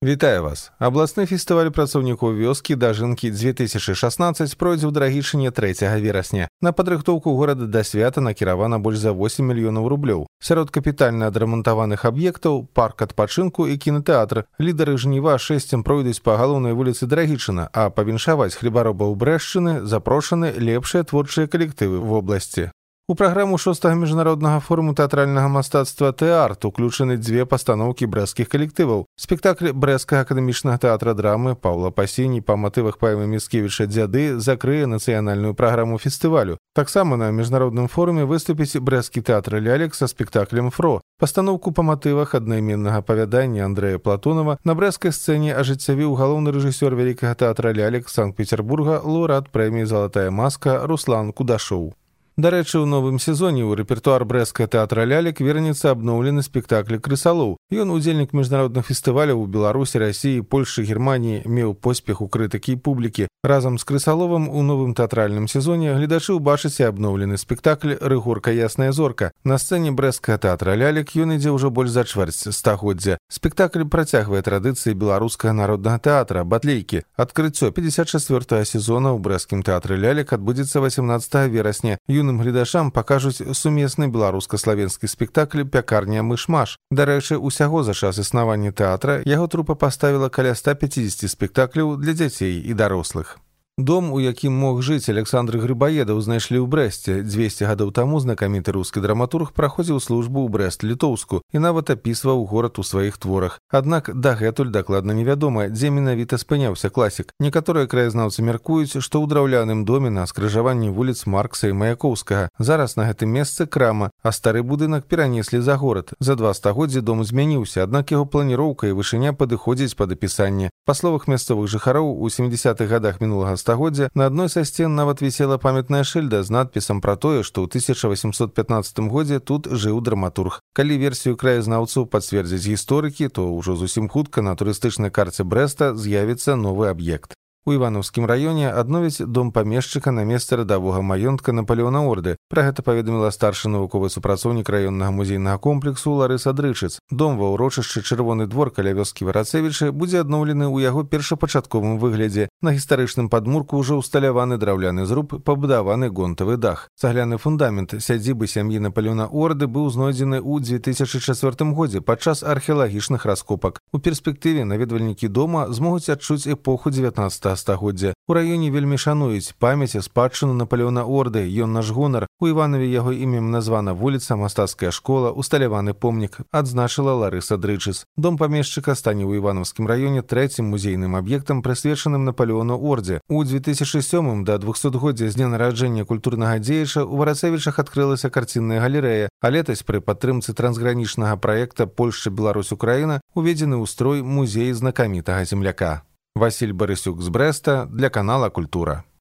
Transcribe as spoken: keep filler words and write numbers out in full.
Вітаю вас. Абласны фестываль працаўнікоў вёскі дажынкі дзве тысячы шаснаццаць пройдзе ў Драгічыне трэцяга верасня. На падрыхтоўку горада да свята накіравана больш за восем мільёнаў рублёў. Сярод капітальна адрамантаваных аб'ектаў парк адпачынку і кінатэатр. Лідары жніва шэсцем пройдуць па галоўнай вуліцы Драгічына, а павіншаваць хлебаробаў Брэшчыны запрошаны лепшыя творчыя калектывы в обласці. У праграму шостага міжнароднага форуму тэатральнага мастацтва «Тэарт» уключаны дзве пастаноўкі брэсцкіх калектываў. Спектакль брэсцкага акадэмічнага тэатра драмы Паўла Пасіні па матывах паэмы Міцкевіча «Дзяды» закрые нацыянальную праграму фестывалю. Таксама на міжнародным форуме выступіць брэсцкі тэатр «Лялек» са спектаклем «Фро». Пастаноўку па матывах аднайменнага апавядання Андрэя Платонова на брэсцкай сцэне ажыццявіў галоўны рэжысёр вялікага тэатра «Лялек» Санкт-Петербурга, лаўрэат прэміі «Залатая маска» Руслан Кудашоў. Дарэчы, у новым сезоне ў рэпертуар брэсцкага тэатра «Лялек» вернецца абноўлены спектакль «Крысалоў». Ён удзельнік міжнародных фестываляў у Беларусі, Расіі, Польшы, Германіі, меў поспех у крытыкі і публікі. Разам з «Крысаловым» у новым тэатральным сезоне гледачы ўбачаць і абноўлены спектакль «Рыгорка ясная зорка». На сцэне брэсцкага тэатра «Лялек» ён ідзе ўжо больш за чвэрць стагоддзя. Спектакль працягвае традыцыі беларускага народнага тэатра «Батлейкі». Адкрыццё пятьдесят четвёртага сезона ў брэсцкім тэатры «Лялек» адбудзецца восемнадцатага верасня. Юным гледачам пакажуць сумесны беларуска-славенскі спектакль «Пякарня мыш-маш». Дарэчы, усяго за час існавання тэатра яго трупа паставіла каля ста пяцідзесяці спектакляў для дзяцей і дарослых. Дом, у якім мог жыць Александр Грыбаедаў, знайшлі ў Брэсце. дзвесце гадоў таму знакаміты рускі драматург праходзіў службу ў Брэст-Літоўску і нават апісваў горад у сваіх творах. Аднак дагэтуль дакладна невядома, дзе менавіта спыняўся класік. Некаторыя краязнаўцы мяркуюць, што ў драўляным доме на скрыжаванні вуліц Маркса і Маяковскага. Зараз на гэтым месцы крама, а стары будынак перанеслі за горад. За два стагоддзі дом змяніўся, аднак яго планіроўка і вышыня падыходзяць пад апісанне. Па словах мясцовых жыхароў, у сямідзесятых гадах мінулага стагоддзя на адной са сцен нават вісела памятная шыльда з надпісам пра тое, што ў тысяча васемсот пятнаццатым годзе тут жыў драматург. Калі версію краязнаўцаў пацвердзяць гісторыкі, то ўжо зусім хутка на турыстычнай карце Брэста з'явіцца новы аб'ект. У Іванаўскім раёне адновяць дом памешчыка на месцы радавога маёнтка Напалеона Орды. Пра гэта паведаміла старшы навуковы супрацоўнік раённага музейнага комплексу Ларыса Дрычыц. Дом ва ўрочышчы Чырвоны двор каля вёскі Варацэвічы будзе адноўлены ў яго першапачатковым выглядзе. На гістарычным падмурку ўжо ўсталяваны драўляны зруб, пабудаваны гонтавы дах. Цагляны фундамент сядзібы сям'і Напалеона Орды быў знойдзены ў дзве тысячы чацвёртым годзе падчас археалагічных раскопак. У перспектыве наведвальнікі дома змогуць адчуць эпоху дзевятнаццатага стагоддзя. У раёне вельмі шануюць памяць і спадчыну Напалеона Орды, ён наш гонар. У Іванове яго імем названа вуліца, мастацкая школа, усталяваны помнік, адзначыла Ларыса Дрычыц. Дом памешчыка стане ў Іванаўскім раёне трэцім музейным аб'ектам, прысвечаным Напалеону Ордзе. У дзве тысячы сёмым да двухсотгоддзя з дня нараджэння культурнага дзеяча ў Варацэвічах адкрылася карцінная галерэя, а летась пры падтрымцы трансгранічнага праекта Польшча-Беларусь-Украіна уведзены ў строй музей знакамітага земляка. Васіль Барысюк з Брэста для канала «Культура».